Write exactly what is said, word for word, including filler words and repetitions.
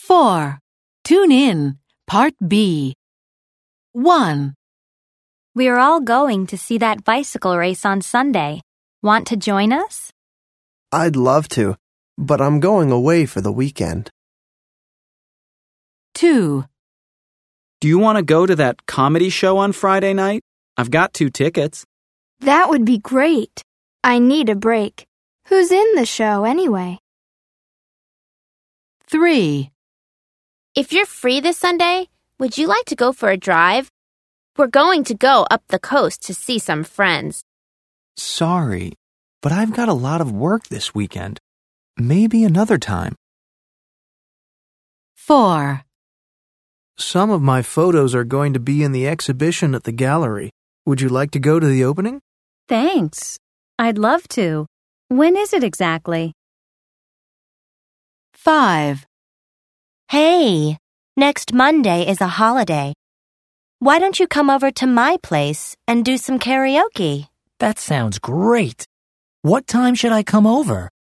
four. Tune in. Part B. one. We're all going to see that bicycle race on Sunday. Want to join us? I'd love to, but I'm going away for the weekend. two. Do you want to go to that comedy show on Friday night? I've got two tickets. That would be great. I need a break. Who's in the show anyway? three. If you're free this Sunday, would you like to go for a drive? We're going to go up the coast to see some friends. Sorry, but I've got a lot of work this weekend. Maybe another time. four. Some of my photos are going to be in the exhibition at the gallery. Would you like to go to the opening? Thanks. I'd love to. When is it exactly? five. Hey, next Monday is a holiday. Why don't you come over to my place and do some karaoke? That sounds great. What time should I come over?